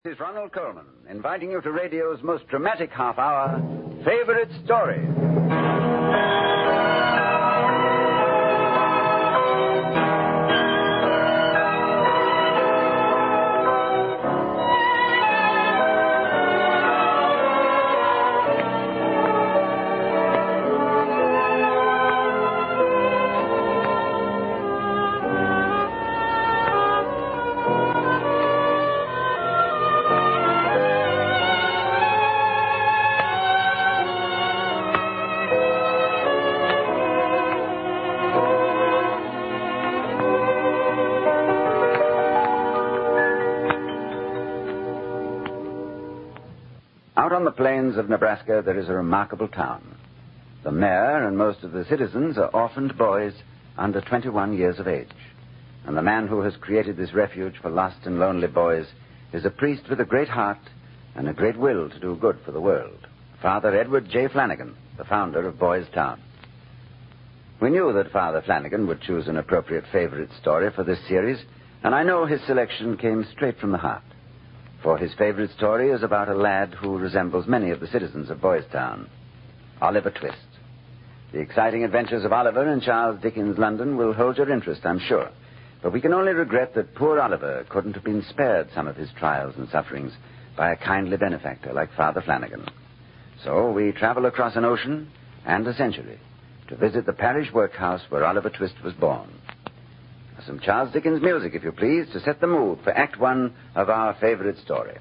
This is Ronald Coleman, inviting you to radio's most dramatic half hour, Favorite Story. Out on the plains of Nebraska, there is a remarkable town. The mayor and most of the citizens are orphaned boys under 21 years of age. And the man who has created this refuge for lost and lonely boys is a priest with a great heart and a great will to do good for the world. Father Edward J. Flanagan, the founder of Boys Town. We knew that Father Flanagan would choose an appropriate favorite story for this series, and I know his selection came straight from the heart. For his favorite story is about a lad who resembles many of the citizens of Boys Town, Oliver Twist. The exciting adventures of Oliver in Charles Dickens' London will hold your interest, I'm sure. But we can only regret that poor Oliver couldn't have been spared some of his trials and sufferings by a kindly benefactor like Father Flanagan. So we travel across an ocean and a century to visit the parish workhouse where Oliver Twist was born. Some Charles Dickens music, if you please, to set the mood for Act One of our favorite story.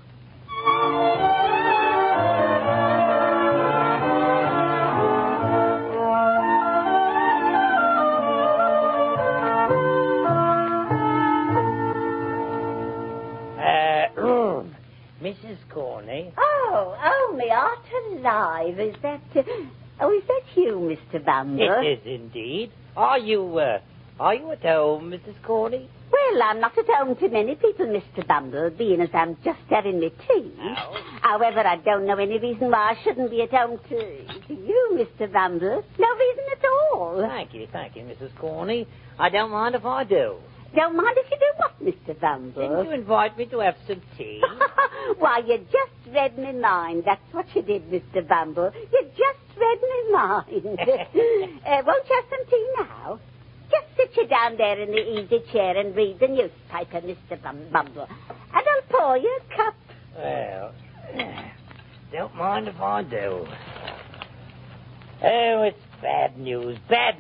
Mrs. Corney. Oh, me heart alive. Is that you, Mr. Bumble? It is indeed. Are you at home, Mrs. Corney? Well, I'm not at home to many people, Mr. Bumble, being as I'm just having my tea. Oh. However, I don't know any reason why I shouldn't be at home to you, Mr. Bumble. No reason at all. Thank you, Mrs. Corney. I don't mind if I do. Don't mind if you do what, Mr. Bumble? Didn't you invite me to have some tea? Why, you just read me mind. That's what you did, Mr. Bumble. You just read me mind. Won't you have some tea now? Just sit you down there in the easy chair and read the newspaper, Mr. Bumble. And I'll pour you a cup. Well, don't mind if I do. Oh, it's bad news.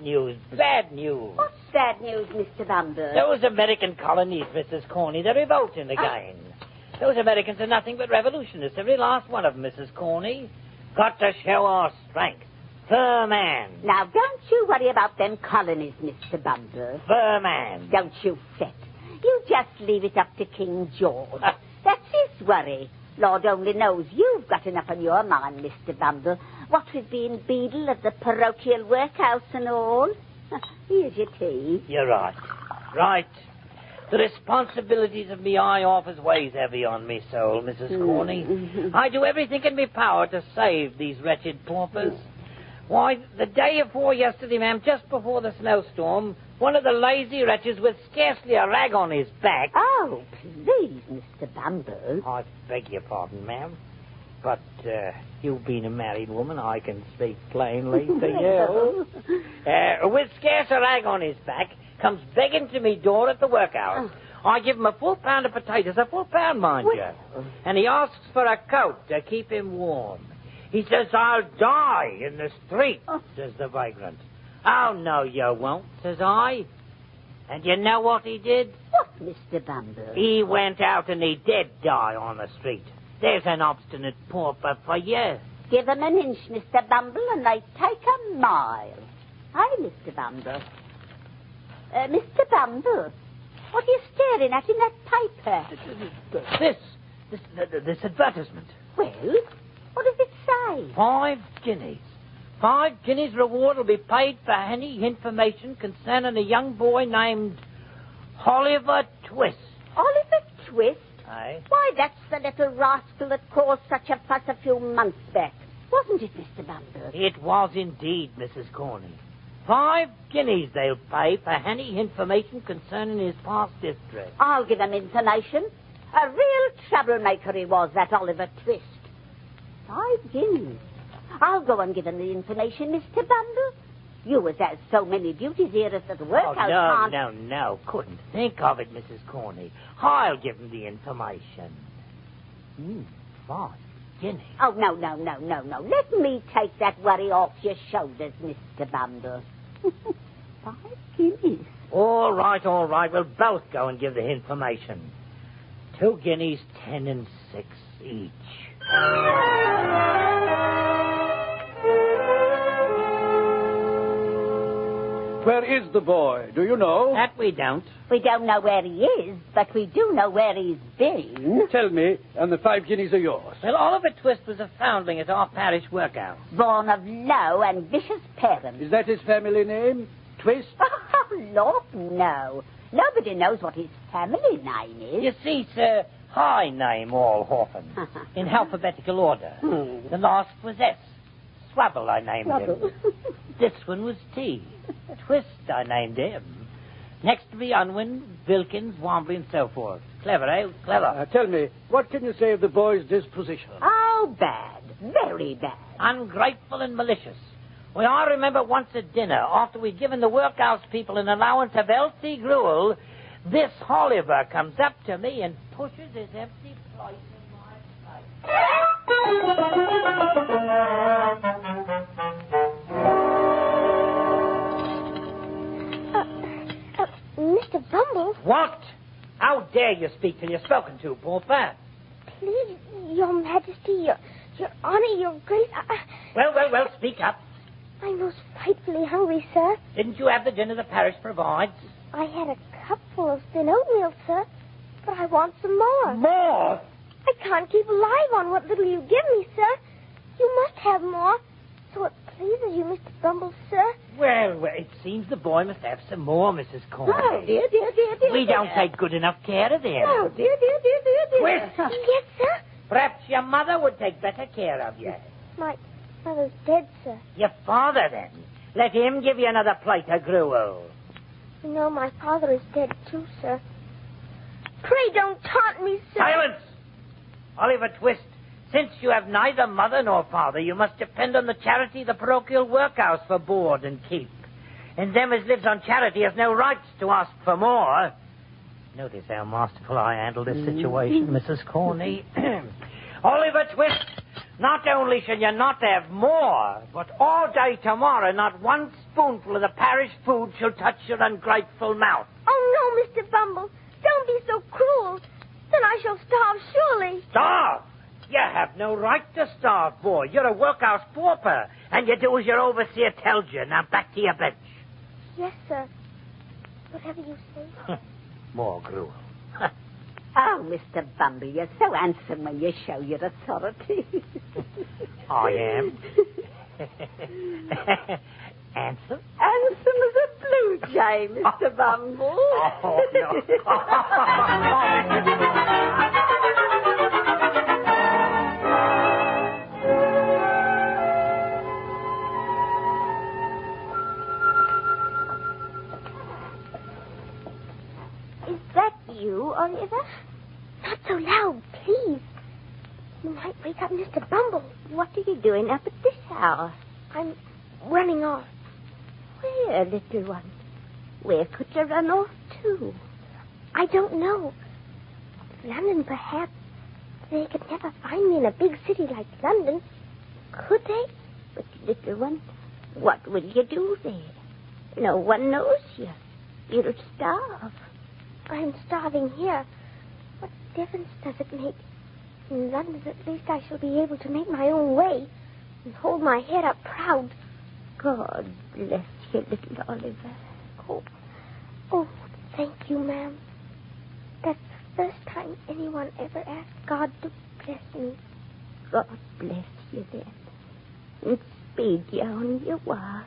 What's bad news, Mr. Bumble? Those American colonies, Mrs. Corney, they're revolting again. Those Americans are nothing but revolutionists, every last one of them, Mrs. Corney. Got to show our strength. Firm hand. Now, don't you worry about them colonies, Mr. Bumble. Firm hand. Don't you fret. You just leave it up to King George. That's his worry. Lord only knows you've got enough on your mind, Mr. Bumble. What with being beadle of the parochial workhouse and all. Here's your tea. You're right. Right. The responsibilities of me high office weighs heavy on me soul, Mrs. Corney. I do everything in my power to save these wretched paupers. Why, the day afore yesterday, ma'am, just before the snowstorm, one of the lazy wretches with scarcely a rag on his back... Oh, please, Mr. Bumble. I beg your pardon, ma'am. But, you being a married woman, I can speak plainly to you. With scarce a rag on his back, comes begging to me door at the workhouse. I give him a full pound of potatoes, a full pound, mind you. And he asks for a coat to keep him warm. He says, I'll die in the street, says the vagrant. Oh, no, you won't, says I. And you know what he did? What, Mr. Bumble? He went out and he did die on the street. There's an obstinate pauper for you. Give him an inch, Mr. Bumble, and they take a mile. Hi, Mr. Bumble. Mr. Bumble, what are you staring at in that paper? This advertisement. Well, what does it say? 5 guineas. 5 guineas reward will be paid for any information concerning a young boy named Oliver Twist. Oliver Twist? Aye. Why, that's the little rascal that caused such a fuss a few months back. Wasn't it, Mr. Bumble? It was indeed, Mrs. Corney. 5 guineas they'll pay for any information concerning his past history. I'll give him information. A real troublemaker he was, that Oliver Twist. 5 guineas. I'll go and give him the information, Mr. Bumble. You as has so many duties here at the workhouse can't... No. Couldn't think of it, Mrs. Corney. I'll give him the information. 5 guineas. Oh, no. Let me take that worry off your shoulders, Mr. Bumble. 5 guineas. All right. We'll both go and give the information. 2 guineas, 10 and 6 each. Where is the boy? Do you know? That we don't. We don't know where he is, but we do know where he's been. Tell me, and the 5 guineas are yours. Well, Oliver Twist was a foundling at our parish workhouse. Born of low and vicious parents. Is that his family name? Twist? Oh, Lord, no. Nobody knows what his family name is. You see, sir, I name all orphans in alphabetical order. The last was S. Swabble, I named him. This one was T. Twist, I named him. Next to be Unwin, Wilkins, Wombley, and so forth. Clever, eh? Clever. Tell me, what can you say of the boy's disposition? Oh, bad. Very bad. Ungrateful and malicious. Well, I remember once at dinner, after we'd given the workhouse people an allowance of healthy gruel, this Oliver comes up to me and pushes his empty plate in my face. Mr. Bumble? What? How dare you speak till you're spoken to, pauper? Please, Your Majesty, Your Honor, Your Grace, Well, speak up. I'm most frightfully hungry, sir. Didn't you have the dinner the parish provides? I had a cupful of thin oatmeal, sir, but I want some more. More? I can't keep alive on what little you give me, sir. You must have more, so it pleases you, Mr. Bumble, sir. Well, it seems the boy must have some more, Mrs. Corney. Oh, dear. We don't take good enough care of him. Oh, dear. Twist! Yes, sir? Perhaps your mother would take better care of you. My mother's dead, sir. Your father, then. Let him give you another plate of gruel. No, my father is dead, too, sir. Pray don't taunt me, sir. Silence! Oliver Twist, since you have neither mother nor father, you must depend on the charity of the parochial workhouse for board and keep. And them as lives on charity has no rights to ask for more. Notice how masterful I handle this situation, Mrs. Corney. Oliver Twist, not only shall you not have more, but all day tomorrow not one spoonful of the parish food shall touch your ungrateful mouth. Oh, no, Mr. Bumble. Don't be so cruel. Then I shall starve, surely. Starve? You have no right to starve, boy. You're a workhouse pauper, and you do as your overseer tells you. Now back to your bench. Yes, sir. Whatever you say. More gruel. Oh, Mr. Bumble, you're so handsome when you show your authority. I am. Handsome? Handsome as a blue jay, Mr. Bumble. Oh, Is that you, Oliver? Not so loud, please. You might wake up Mr. Bumble. What are you doing up at this hour? I'm running off. Where, little one? Where could you run off to? I don't know. London, perhaps. They could never find me in a big city like London. Could they? But, little one, what will you do there? No one knows you. You'll starve. I'm starving here. What difference does it make? In London, at least I shall be able to make my own way and hold my head up proud. God bless you, little Oliver. Oh, thank you, ma'am. That's the first time anyone ever asked God to bless me. God bless you then. And speed you on your way.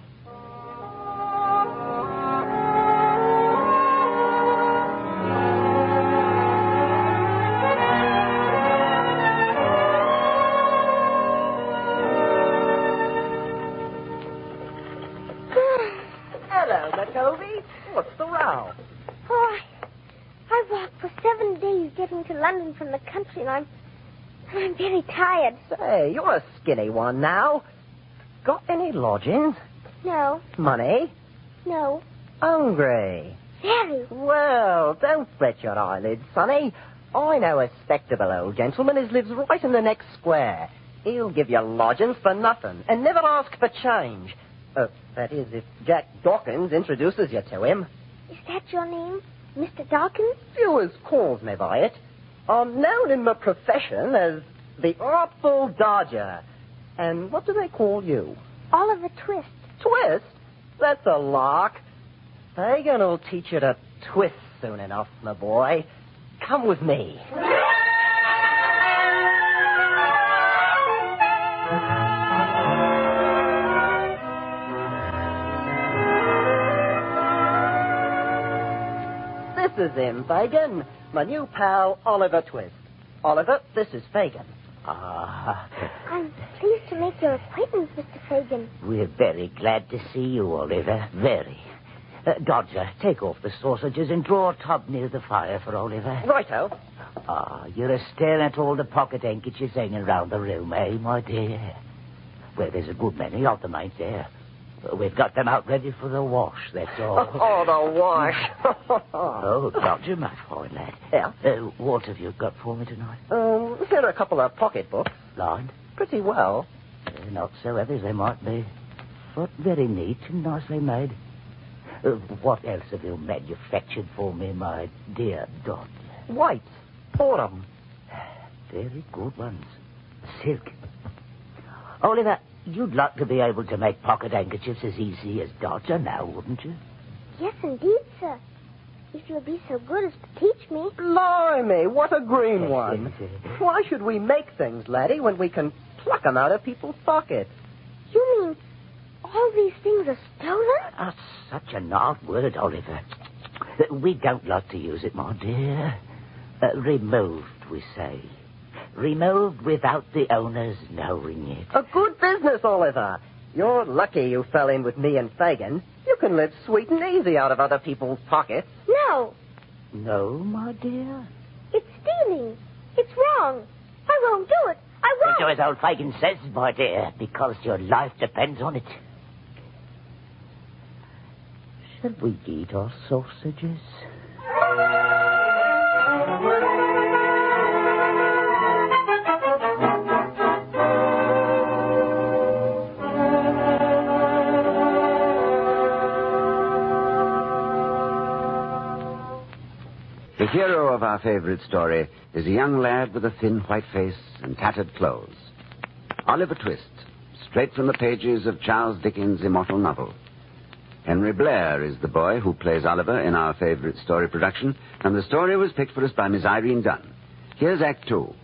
Hello, McCovey. What's the row? Oh, I walked for 7 days getting to from the country, and I'm very tired. Say, you're a skinny one now. Got any lodgings? No, Money? no, Hungry? very. Well, don't fret your eyelids, sonny. I know a spectable old gentleman who lives right in the next square. He'll give you lodgings for nothing and never ask for change. That is, if Jack Dawkins introduces you to him. Is that your name, Mr. Dawkins? Viewers calls me by it. I'm known in my profession as the Artful Dodger. And what do they call you? Oliver Twist. Twist? That's a lark. Fagin will teach you to twist soon enough, my boy. Come with me. This is him, Fagin. My new pal, Oliver Twist. Oliver, this is Fagin. I'm pleased to make your acquaintance, Mr. Fagin. We're very glad to see you, Oliver. Very. Dodger, take off the sausages and draw a tub near the fire for Oliver. Righto. You're staring at all the pocket handkerchiefs hanging round the room, eh, my dear? Well, there's a good many of them, ain't there? We've got them out ready for the wash, that's all. Oh, the wash. Oh, Dodger, my fine lad. Yeah? What have you got for me tonight? Here are a couple of pocketbooks. Lined? Pretty well. Not so heavy as they might be, but very neat and nicely made. What else have you manufactured for me, my dear Dodger? Whites. Autumn. Very good ones. Silk. Oliver, you'd like to be able to make pocket handkerchiefs as easy as Dodger now, wouldn't you? Yes, indeed, sir. If you'll be so good as to teach me. Blimey, what a green one. Why should we make things, laddie, when we can pluck them out of people's pockets? You mean all these things are stolen? That's such an odd word, Oliver. We don't like to use it, my dear. Removed, we say. Removed without the owners knowing it. A good business, Oliver. You're lucky you fell in with me and Fagin. You can live sweet and easy out of other people's pockets. No, No, my dear? it's stealing. It's wrong. I won't do it. I won't. Do as old Fagin says, my dear, because your life depends on it. Shall we eat our sausages? The hero of our favorite story is a young lad with a thin white face and tattered clothes. Oliver Twist, straight from the pages of Charles Dickens' immortal novel. Henry Blair is the boy who plays Oliver in our favorite story production, and the story was picked for us by Miss Irene Dunn. Here's Act 2.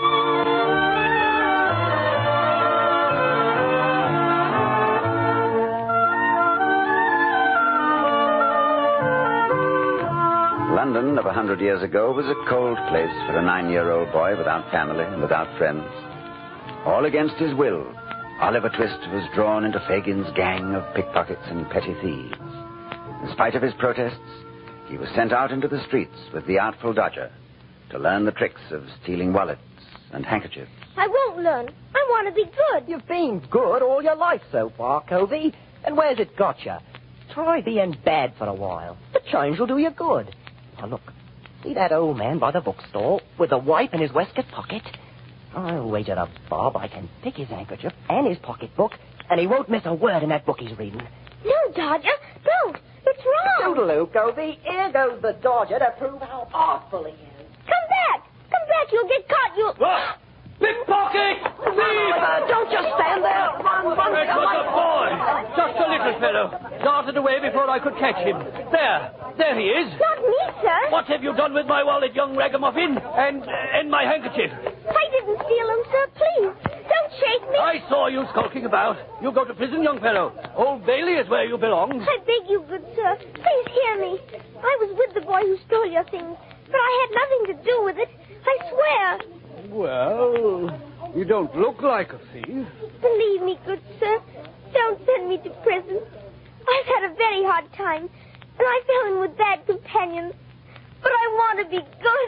London of 100 years ago was a cold place for a 9-year-old boy without family and without friends. All against his will, Oliver Twist was drawn into Fagin's gang of pickpockets and petty thieves. In spite of his protests, he was sent out into the streets with the Artful Dodger to learn the tricks of stealing wallets and handkerchiefs. I won't learn. I want to be good. You've been good all your life so far, Covey. And where's it got you? Try being bad for a while. The change will do you good. Now, look. See that old man by the bookstore with the wipe in his waistcoat pocket? I'll wager a bob I can pick his handkerchief and his pocketbook, and he won't miss a word in that book he's reading. No, Dodger, don't. It's wrong. Toodaloo, Covey. Here goes the Dodger to prove how awful he is. Come back. Come back. You'll get caught. You'll... What? Pickpocket! Thief! Don't just stand there. Run. It was a boy. Just a little fellow. Darted away before I could catch him. There he is. Not me, sir. What have you done with my wallet, young ragamuffin? And my handkerchief? I didn't steal them, sir. Please, don't shake me. I saw you skulking about. You go to prison, young fellow. Old Bailey is where you belong. I beg you, good sir. Please hear me. I was with the boy who stole your things, but I had nothing to do with it. I swear. Well, you don't look like a thief. Believe me, good sir. Don't send me to prison. I've had a very hard time, and I fell in with bad companions. But I want to be good.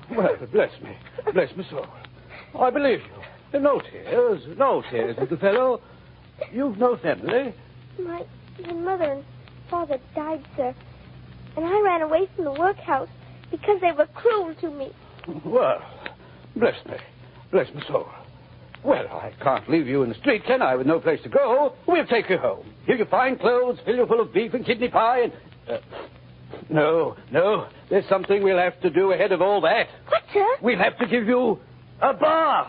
Well, bless me. Bless my soul. I believe you. No tears, little fellow. You've no family. My mother and father died, sir. And I ran away from the workhouse because they were cruel to me. Well, bless me. Bless my soul. Well, I can't leave you in the street, can I, with no place to go? We'll take you home. Give you fine clothes, fill you full of beef and kidney pie, and... No. There's something we'll have to do ahead of all that. What, sir? We'll have to give you a bath.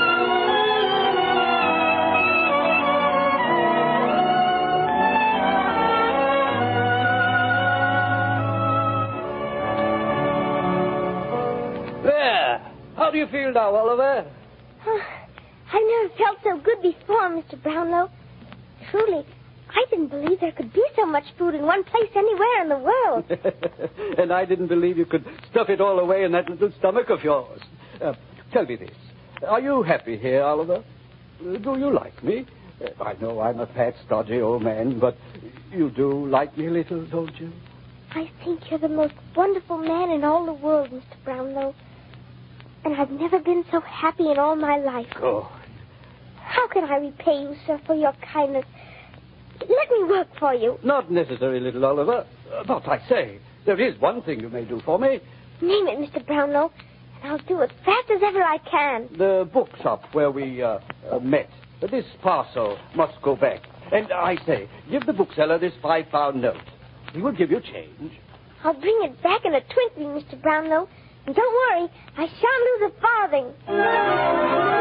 There. How do you feel now, Oliver? I've never felt so good before, Mr. Brownlow. Truly, I didn't believe there could be so much food in one place anywhere in the world. And I didn't believe you could stuff it all away in that little stomach of yours. Tell me this. Are you happy here, Oliver? Do you like me? I know I'm a fat, stodgy old man, but you do like me a little, don't you? I think you're the most wonderful man in all the world, Mr. Brownlow. And I've never been so happy in all my life. Good. How can I repay you, sir, for your kindness? Let me work for you. Not necessary, little Oliver. But I say, there is one thing you may do for me. Name it, Mr. Brownlow, and I'll do it fast as ever I can. The bookshop where we met. This parcel must go back. And I say, give the bookseller this £5 note. He will give you change. I'll bring it back in a twinkling, Mr. Brownlow. And don't worry, I shan't lose a farthing.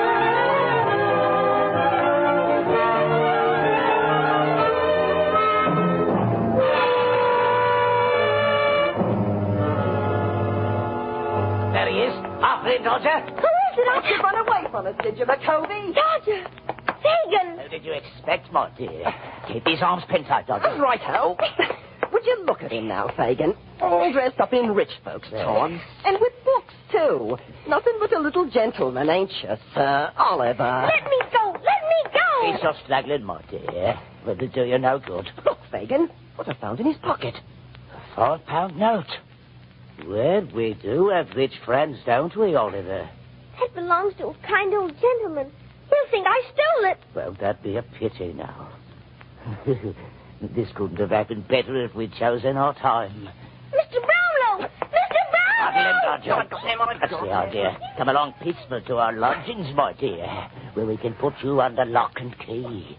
There he is. After him, Dodger. Who is it? I should run away from us, did you, McCovey? Dodger! Fagin! How did you expect, my dear? Keep his arms pinned tight, Dodger. Righto. Would you look at him now, Fagin? All dressed up in rich folks' togs. And with books, too. Nothing but a little gentleman, ain't you, Sir Oliver? Let me go! Let me go! He's so straggling, my dear. It'll do you no good. Look, Fagin, what I found in his pocket. A £5 note. Well, we do have rich friends, don't we, Oliver? That belongs to a kind old gentleman. He'll think I stole it. Well, that'd be a pity now. This couldn't have happened better if we'd chosen our time. Mr. Brownlow! Mr. Brownlow! That's the idea. Come along peaceful to our lodgings, my dear, where we can put you under lock and key.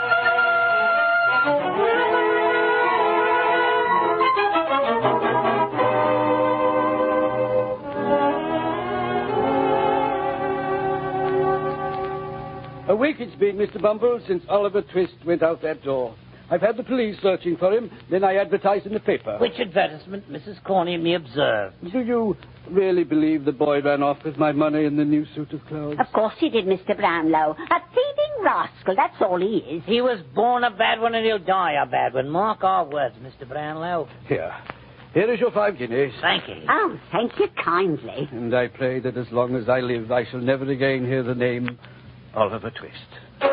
A week it's been, Mr. Bumble, since Oliver Twist went out that door. I've had the police searching for him, then I advertised in the paper. Which advertisement, Mrs. Corney, me observed? Do you really believe the boy ran off with my money and the new suit of clothes? Of course he did, Mr. Brownlow. A thieving rascal, that's all he is. He was born a bad one and he'll die a bad one. Mark our words, Mr. Brownlow. Here is your 5 guineas. Thank you. Oh, thank you kindly. And I pray that as long as I live, I shall never again hear the name Oliver Twist.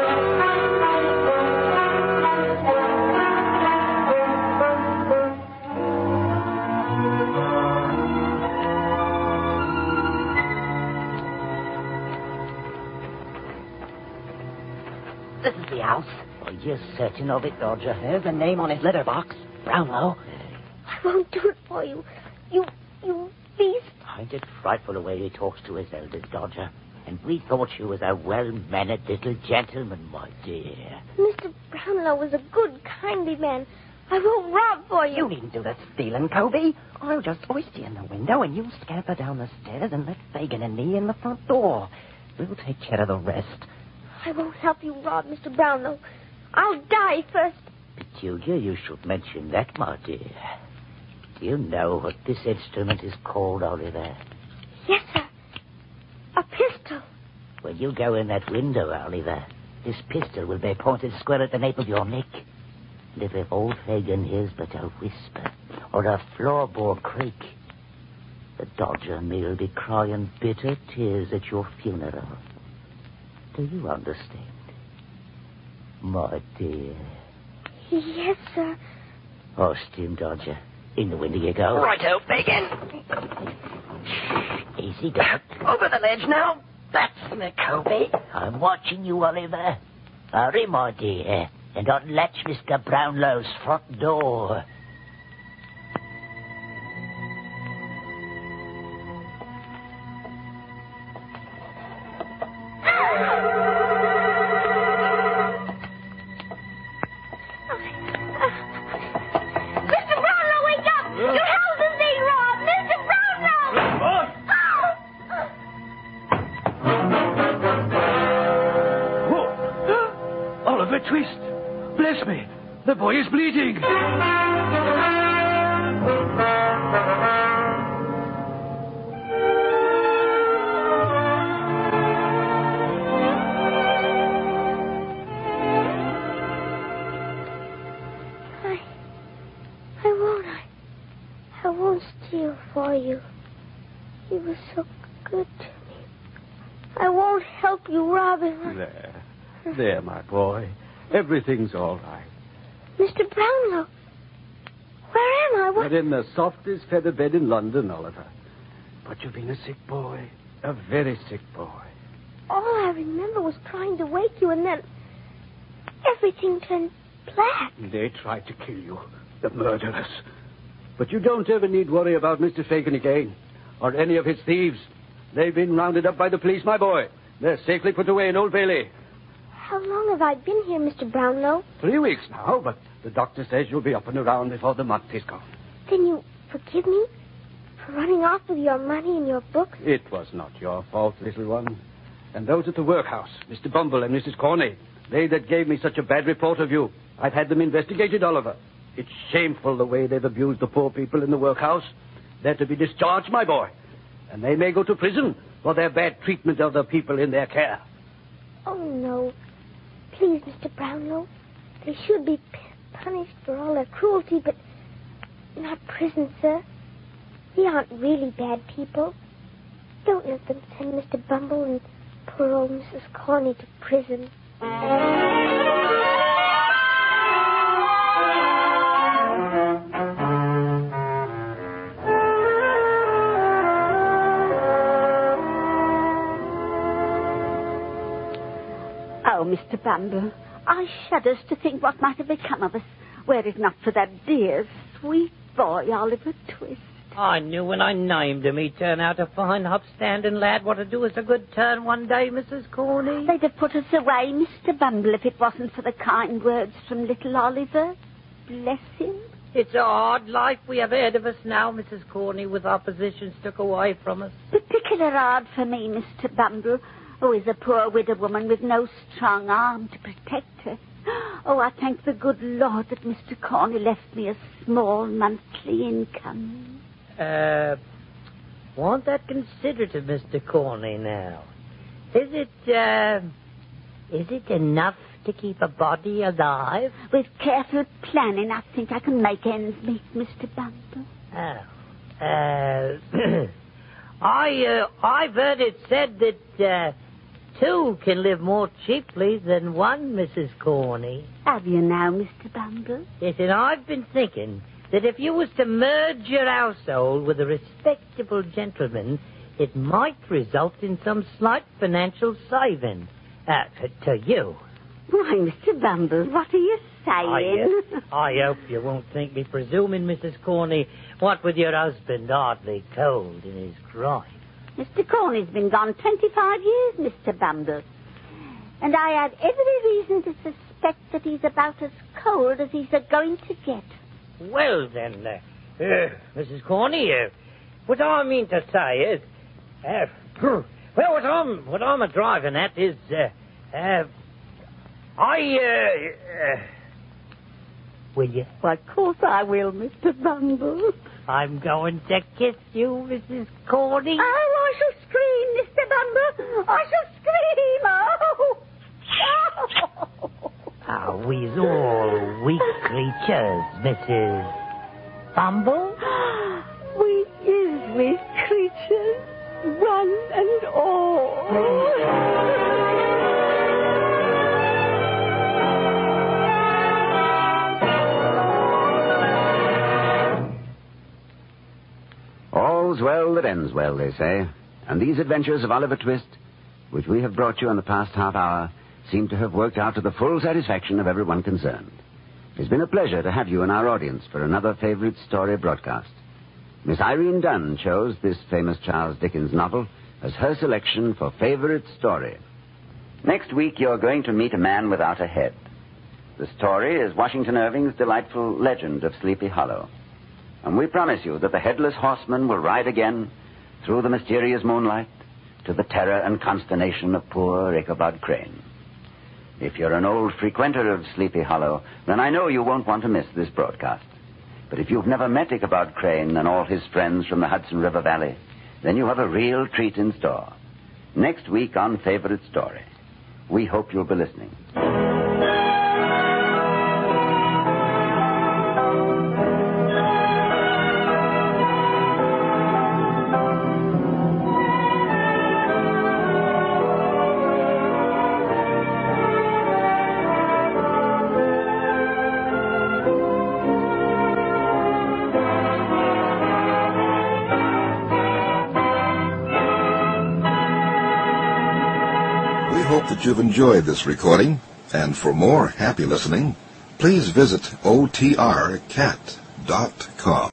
This is the house. Are you certain of it, Dodger? There's a name on his letterbox. Brownlow. I won't do it for you. You beast. Ain't it frightful the way he talks to his elders, Dodger? And we thought you was a well-mannered little gentleman, my dear. Mr. Brownlow was a good, kindly man. I won't rob for you. You needn't do that stealing, Covey. I'll just hoist you in the window and you scamper down the stairs and let Fagin and me in the front door. We'll take care of the rest. I won't help you rob, Mr. Brownlow. I'll die first. Peculiar you should mention that, my dear. Do you know what this instrument is called, Oliver? Yes, sir. A pistol. When you go in that window, Oliver, this pistol will be pointed square at the nape of your neck. And if old Fagin hears but a whisper or a floorboard creak, the Dodger and me will be crying bitter tears at your funeral. Do you understand? My dear. Yes, sir. Hoist him, Dodger. In the window you go. Righto, Fagin. Easy, Doctor. Over the ledge now. That's McCovey. I'm watching you, Oliver. Hurry, my dear, and unlatch Mr. Brownlow's front door. Mr. Brownlow, wake up! Your house is being robbed! Mr. Brownlow! Oliver Twist! Bless me! The boy is bleeding! I won't steal for you. You were so good to me. I won't help you rob him. There, my boy. Everything's all right. Mr. Brownlow, where am I? What? You're in the softest feather bed in London, Oliver. But you've been a sick boy. A very sick boy. All I remember was trying to wake you, and then everything turned black. They tried to kill you. The murderers. But you don't ever need worry about Mr. Fagin again, or any of his thieves. They've been rounded up by the police, my boy. They're safely put away in Old Bailey. How long have I been here, Mr. Brownlow? 3 weeks now, but the doctor says you'll be up and around before the month is gone. Then you forgive me for running off with your money and your books? It was not your fault, little one. And those at the workhouse, Mr. Bumble and Mrs. Corney, they that gave me such a bad report of you, I've had them investigated, Oliver. It's shameful the way they've abused the poor people in the workhouse. They're to be discharged, my boy. And they may go to prison for their bad treatment of the people in their care. Oh, no. Please, Mr. Brownlow. They should be punished for all their cruelty, but not prison, sir. They aren't really bad people. Don't let them send Mr. Bumble and poor old Mrs. Corney to prison. Oh, Mr. Bumble, I shudders to think what might have become of us were it not for that dear, sweet boy, Oliver Twist. I knew when I named him he'd turn out a fine, upstanding lad. What to do us a good turn one day, Mrs. Corney. They'd have put us away, Mr. Bumble, if it wasn't for the kind words from little Oliver. Bless him. It's a hard life we have ahead of us now, Mrs. Corney, with our positions took away from us. Particular hard for me, Mr. Bumble, who is a poor widow woman with no strong arm to protect her. Oh, I thank the good Lord that Mr. Corney left me a small monthly income. Want that considerative, Mr. Corney, now? Is it enough to keep a body alive? With careful planning, I think I can make ends meet, Mr. Bumble. I've heard it said that, two can live more cheaply than one, Mrs. Corney. Have you now, Mr. Bumble? Yes, and I've been thinking that if you was to merge your household with a respectable gentleman, it might result in some slight financial saving to you. Why, Mr. Bumble, what are you saying? I hope you won't think me presuming, Mrs. Corney, what with your husband hardly cold in his grave. Mr. Corney's been gone 25 years, Mr. Bumble. And I had every reason to suspect that he's about as cold as he's going to get. Well, then, Mrs. Corney, what I mean to say is, well, what I'm a-driving at is, will you? Why, of course I will, Mr. Bumble. I'm going to kiss you, Mrs. Corney. Oh, I shall scream, Mr. Bumble. I shall scream. Oh. We's all weak creatures, Mrs. Bumble. We is weak creatures, one and all. All's well that ends well, they say. And these adventures of Oliver Twist, which we have brought you in the past half hour, seem to have worked out to the full satisfaction of everyone concerned. It's been a pleasure to have you in our audience for another favorite story broadcast. Miss Irene Dunn chose this famous Charles Dickens novel as her selection for favorite story. Next week, you're going to meet a man without a head. The story is Washington Irving's delightful Legend of Sleepy Hollow. And we promise you that the headless horseman will ride again through the mysterious moonlight to the terror and consternation of poor Ichabod Crane. If you're an old frequenter of Sleepy Hollow, then I know you won't want to miss this broadcast. But if you've never met Ichabod Crane and all his friends from the Hudson River Valley, then you have a real treat in store. Next week on Favorite Story. We hope you'll be listening. We hope that you've enjoyed this recording, and for more happy listening, please visit otrcat.com.